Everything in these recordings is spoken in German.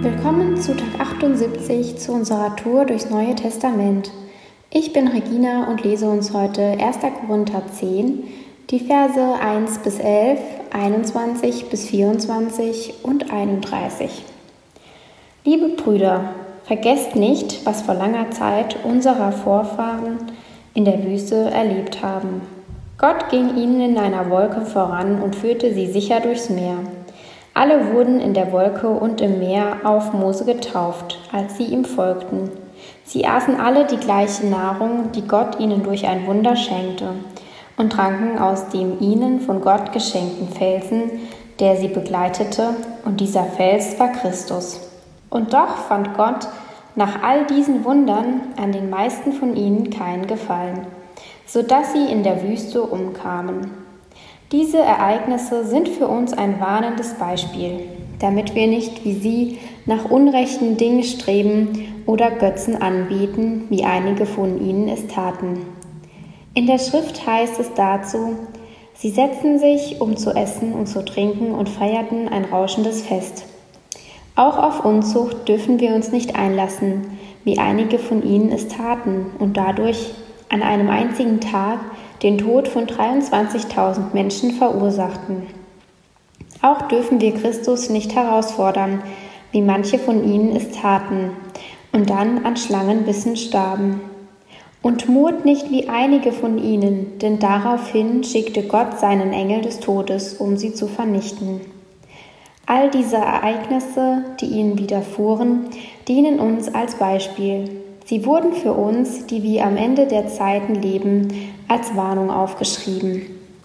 Willkommen zu Tag 78 zu unserer Tour durchs Neue Testament. Ich bin Regina und lese uns heute 1. Korinther 10, die Verse 1 bis 11, 21 bis 24 und 31. Liebe Brüder, vergesst nicht, was vor langer Zeit unsere Vorfahren in der Wüste erlebt haben. Gott ging ihnen in einer Wolke voran und führte sie sicher durchs Meer. Alle wurden in der Wolke und im Meer auf Mose getauft, als sie ihm folgten. Sie aßen alle die gleiche Nahrung, die Gott ihnen durch ein Wunder schenkte, und tranken aus dem ihnen von Gott geschenkten Felsen, der sie begleitete, und dieser Fels war Christus. Und doch fand Gott nach all diesen Wundern an den meisten von ihnen keinen Gefallen, sodass sie in der Wüste umkamen. Diese Ereignisse sind für uns ein warnendes Beispiel, damit wir nicht wie sie nach unrechten Dingen streben oder Götzen anbeten, wie einige von ihnen es taten. In der Schrift heißt es dazu: Sie setzten sich, um zu essen und zu trinken, und feierten ein rauschendes Fest. Auch auf Unzucht dürfen wir uns nicht einlassen, wie einige von ihnen es taten und dadurch an einem einzigen Tag den Tod von 23.000 Menschen verursachten. Auch dürfen wir Christus nicht herausfordern, wie manche von ihnen es taten und dann an Schlangenbissen starben. Und murrt nicht wie einige von ihnen, denn daraufhin schickte Gott seinen Engel des Todes, um sie zu vernichten. All diese Ereignisse, die ihnen widerfuhren, dienen uns als Beispiel. Sie wurden für uns, die wir am Ende der Zeiten leben, als Warnung aufgeschrieben.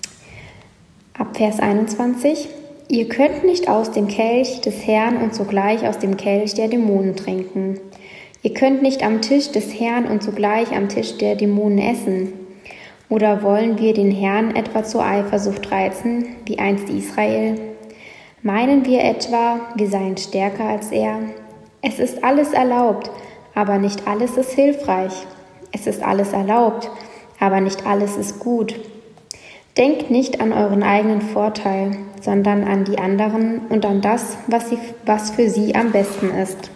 Ab Vers 21: Ihr könnt nicht aus dem Kelch des Herrn und zugleich aus dem Kelch der Dämonen trinken. Ihr könnt nicht am Tisch des Herrn und zugleich am Tisch der Dämonen essen. Oder wollen wir den Herrn etwa zur Eifersucht reizen, wie einst Israel? Meinen wir etwa, wir seien stärker als er? Es ist alles erlaubt, aber nicht alles ist hilfreich. Es ist alles erlaubt, aber nicht alles ist gut. Denkt nicht an euren eigenen Vorteil, sondern an die anderen und an das, was für sie am besten ist.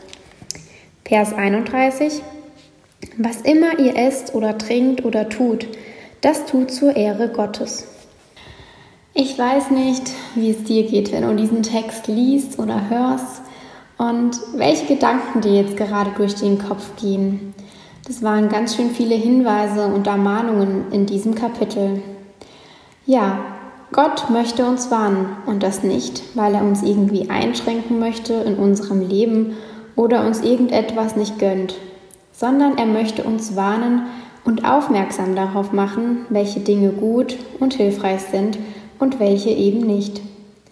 Vers 31: Was immer ihr esst oder trinkt oder tut, das tut zur Ehre Gottes. Ich weiß nicht, wie es dir geht, wenn du diesen Text liest oder hörst und welche Gedanken dir jetzt gerade durch den Kopf gehen. Das waren ganz schön viele Hinweise und Ermahnungen in diesem Kapitel. Ja, Gott möchte uns warnen, und das nicht, weil er uns irgendwie einschränken möchte in unserem Leben oder uns irgendetwas nicht gönnt, sondern er möchte uns warnen und aufmerksam darauf machen, welche Dinge gut und hilfreich sind und welche eben nicht.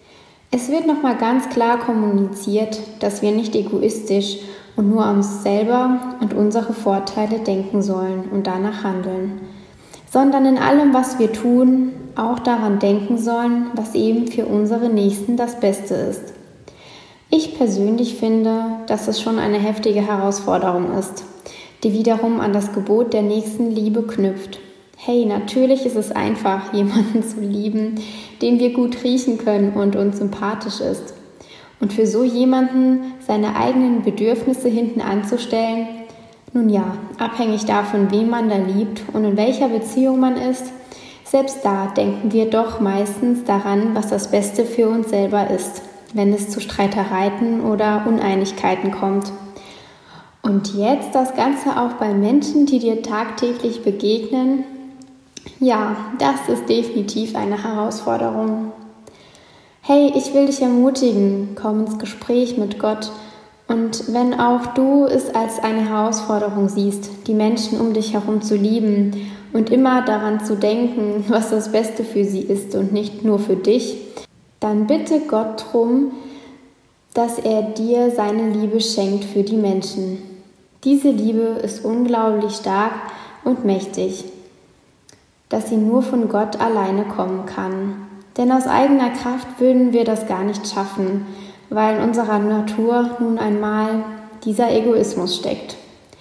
Es wird nochmal ganz klar kommuniziert, dass wir nicht egoistisch und nur an uns selber und unsere Vorteile denken sollen und danach handeln, sondern in allem, was wir tun, auch daran denken sollen, was eben für unsere Nächsten das Beste ist. Ich persönlich finde, dass es schon eine heftige Herausforderung ist, die wiederum an das Gebot der Nächstenliebe knüpft. Hey, natürlich ist es einfach, jemanden zu lieben, den wir gut riechen können und uns sympathisch ist. Und für so jemanden seine eigenen Bedürfnisse hinten anzustellen, nun ja, abhängig davon, wen man da liebt und in welcher Beziehung man ist, selbst da denken wir doch meistens daran, was das Beste für uns selber ist, wenn es zu Streitereien oder Uneinigkeiten kommt. Und jetzt das Ganze auch bei Menschen, die dir tagtäglich begegnen. Ja, das ist definitiv eine Herausforderung. Hey, ich will dich ermutigen, komm ins Gespräch mit Gott. Und wenn auch du es als eine Herausforderung siehst, die Menschen um dich herum zu lieben und immer daran zu denken, was das Beste für sie ist und nicht nur für dich, dann bitte Gott drum, dass er dir seine Liebe schenkt für die Menschen. Diese Liebe ist unglaublich stark und mächtig, dass sie nur von Gott alleine kommen kann. Denn aus eigener Kraft würden wir das gar nicht schaffen, weil in unserer Natur nun einmal dieser Egoismus steckt.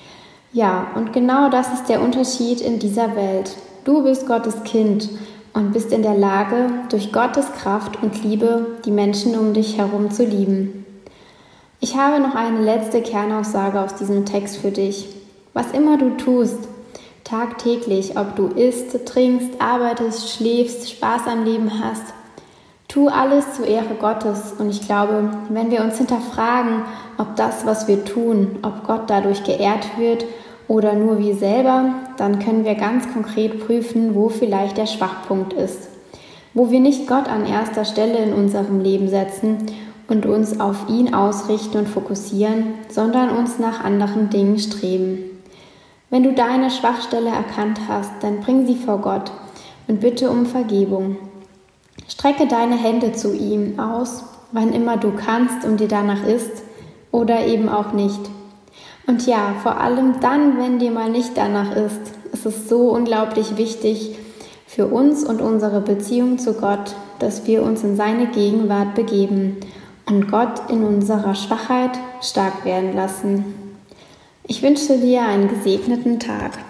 Ja, und genau das ist der Unterschied in dieser Welt. Du bist Gottes Kind und bist in der Lage, durch Gottes Kraft und Liebe die Menschen um dich herum zu lieben. Ich habe noch eine letzte Kernaussage aus diesem Text für dich. Was immer du tust, tagtäglich, ob du isst, trinkst, arbeitest, schläfst, Spaß am Leben hast, tu alles zur Ehre Gottes. Und ich glaube, wenn wir uns hinterfragen, ob das, was wir tun, ob Gott dadurch geehrt wird oder nur wir selber, dann können wir ganz konkret prüfen, wo vielleicht der Schwachpunkt ist. Wo wir nicht Gott an erster Stelle in unserem Leben setzen und uns auf ihn ausrichten und fokussieren, sondern uns nach anderen Dingen streben. Wenn du deine Schwachstelle erkannt hast, dann bring sie vor Gott und bitte um Vergebung. Strecke deine Hände zu ihm aus, wann immer du kannst und dir danach ist oder eben auch nicht. Und ja, vor allem dann, wenn dir mal nicht danach ist, ist es so unglaublich wichtig für uns und unsere Beziehung zu Gott, dass wir uns in seine Gegenwart begeben und Gott in unserer Schwachheit stark werden lassen. Ich wünsche dir einen gesegneten Tag.